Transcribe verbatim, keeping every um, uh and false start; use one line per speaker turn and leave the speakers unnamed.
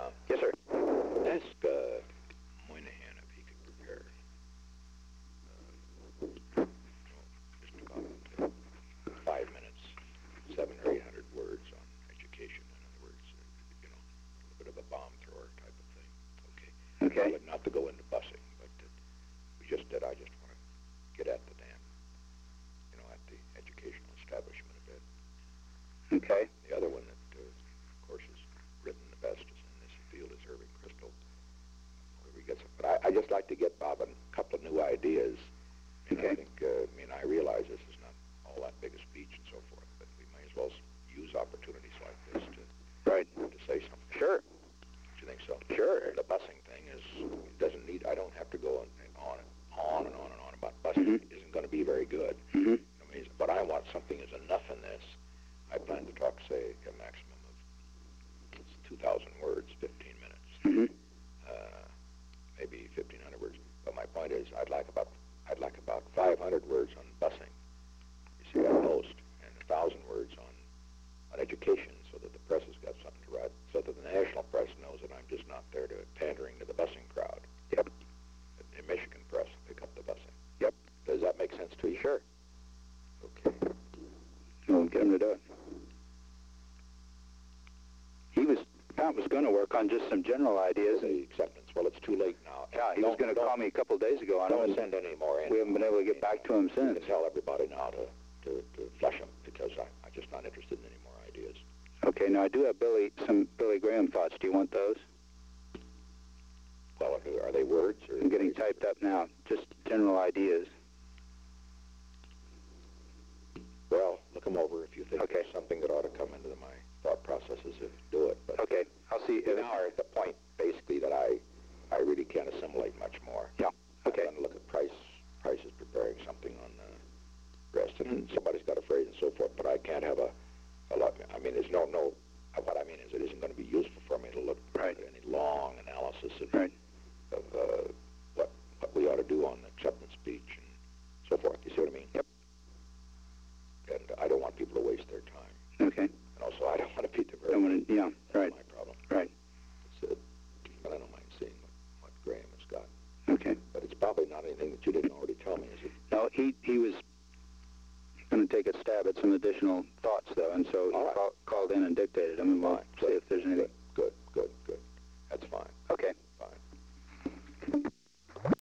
Uh,
Yes, sir.
ask uh, Moynihan if he could prepare uh, you know, just about uh, five minutes, seven or eight hundred words on education. In other words, uh, you know, a little bit of a bomb thrower type of thing. Okay.
Okay.
But not to go into busing, but uh, we just did. I just want to get at the damn, you know, at the educational establishment a bit.
Okay.
The other one that, uh, of course, is written the best is in this field is Irving Kristol. Wherever he gets it. But I, I just like to get Bob a couple of new ideas. And
Okay.
I think, uh, I mean, I realize this is not all that big a speech and so forth, but we may as well use opportunities like this to
Right.
to say something.
Sure.
Do you think so?
Sure.
The busing thing is doesn't need. I don't have to go on on on and on and on about busing.
Mhm.
It isn't going to be very good.
Mm-hmm.
I mean, but I want something is enough in this. I plan to talk, say, a maximum of two thousand words, fifteen minutes,
Mm-hmm.
uh, maybe fifteen hundred words. But my point is, I'd like about I'd like about five hundred words on busing. You see, at most, and a thousand words on on education, so that the press has got something to write, so that the national press knows that I'm just not there to pandering to the busing crowd.
Yep.
The Michigan press pick up the busing.
Yep.
Does that make sense to you?
Sure.
Okay.
We'll get him to do it. He was, Pat was going to work on just some general ideas.
The acceptance. Well, it's too late now.
Yeah, he was
Don't-
going to
don't-
call me a couple of days ago on
Don't
it.
send any more in.
We haven't been able to get back to him
You
since.
can tell everybody now to, to, to flush them because I, I'm just not interested in any more ideas.
Okay, now I do have Billy, some Billy Graham thoughts. Do you want those?
Well, are- are they words? Or
I'm getting typed up now. Just general ideas.
Well, look them over if you think
Okay.
there's something that ought to come into the, my thought processes. If do it. But
Okay, I'll see.
we now are at the point, basically, that I, I really can't assimilate much more.
Yeah. Okay.
I'm going to look at Price. Price is preparing something on the rest, and somebody's got a phrase and so forth. But I can't have a, a lot. I mean, there's no no. What I mean is, it isn't going to be useful for me to look
Right.
at any long analysis of
Right.
of uh, what what we ought to do on the acceptance speech and so forth. You see what I mean?
Yep.
And I don't want people to waste their time.
Okay.
And also, I don't want to be the very.
Don't want to, yeah,
That's
right,
my problem.
right.
It's, uh, but I don't mind seeing what, what Graham has got.
Okay.
But it's probably not anything that you didn't already tell me, is it?
No, he, he was going to take a stab at some additional thoughts, though, and so he
All right.
call, called in and dictated them, and we'll
Fine.
see if there's anything.
Good.